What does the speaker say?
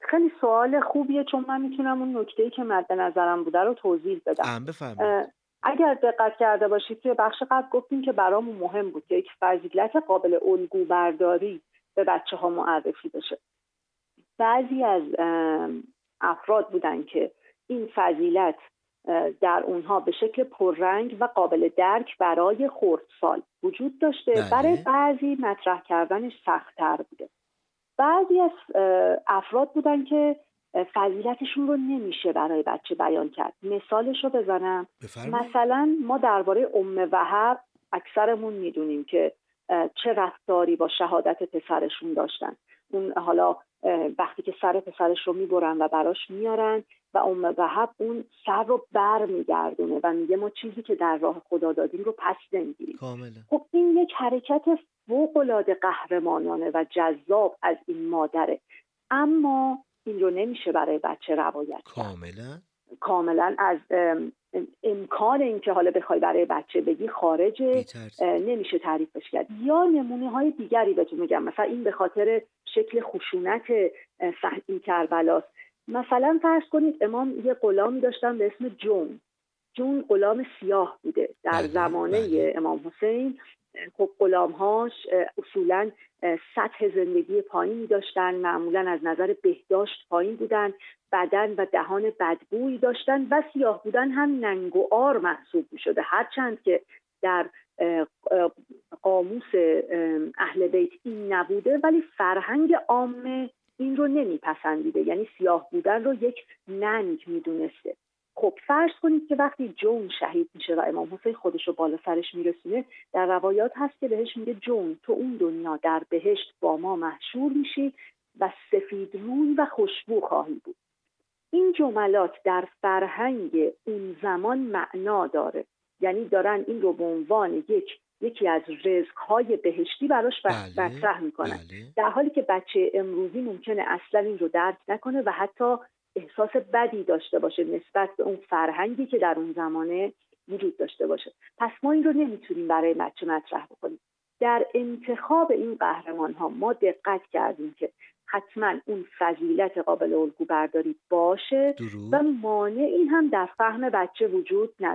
خیلی سوال خوبیه، چون من میتونم اون نکته‌ای که مد نظرم بوده رو توضیح بدم. بفرمایید. اگر دقت کرده باشید توی بخش قبل گفتیم که برامون مهم بود که یک فضیلت قابل الگو برداری به بچه‌ها معرفی بشه. بعضی از افراد بودن که این فضیلت در اونها به شکل پررنگ و قابل درک برای خردسال وجود داشته. برای بعضی مطرح کردنش سخت‌تر بوده. بعضی از افراد بودن که فضیلتشون رو نمیشه برای بچه بیان کرد. مثالش رو بزنم. مثلا ما درباره وهب اکثرمون میدونیم که چه رفتاری با شهادت پسرشون داشتن. اون حالا وقتی که سر پسرش رو میبرن و براش میارن و وهب اون سر رو بر میگردونه و میگه ما چیزی که در راه خدا دادیم رو پس نمیگیریم. خب این یک حرکت فوق‌العاده قهرمانانه و جذاب از این مادره، اما این رو نمیشه برای بچه روایت کرد. کاملا از امکان این که حالا بخوای برای بچه بگی خارجه، نمیشه تعریفش کرد. یا نمونه های دیگری بهتون میگم، مثلا این به خاطر شکل خشونت صحنه کربلاست. مثلا فرض کنید امام یه غلامی داشتن به اسم جون غلام سیاه بوده در زمانه امام حسین. خب غلام‌هاش اصولاً سطح زندگی پایینی داشتن، معمولاً از نظر بهداشت پایین بودن، بدن و دهان بدبویی داشتن و سیاه بودن هم ننگ و عار محسوب می‌شده. هرچند که در قاموس اهل بیت این نبوده، ولی فرهنگ عامه این رو نمیپسندیده، یعنی سیاه بودن رو یک ننگ میدونسته. خب فرض کنید که وقتی جون شهید میشه و امام حسین خودش رو بالا سرش میرسونه، در روایات هست که بهش میگه جون تو اون دنیا در بهشت با ما محشور میشی و سفید روی و خوشبو خواهی بود. این جملات در فرهنگ اون زمان معنا داره، یعنی دارن این رو به عنوان یکی از رزق‌های بهشتی براش مطرح میکنن. در حالی که بچه امروزی ممکنه اصلا این رو درک نکنه و حتی احساس بدی داشته باشه نسبت به اون فرهنگی که در اون زمانه وجود داشته باشه. پس ما این رو نمیتونیم برای بچه مطرح بکنیم. در انتخاب این قهرمان ها ما دقت کردیم که حتما اون فضیلت قابل الگو برداری باشه و مانع این هم در فهم بچه وجود نداره.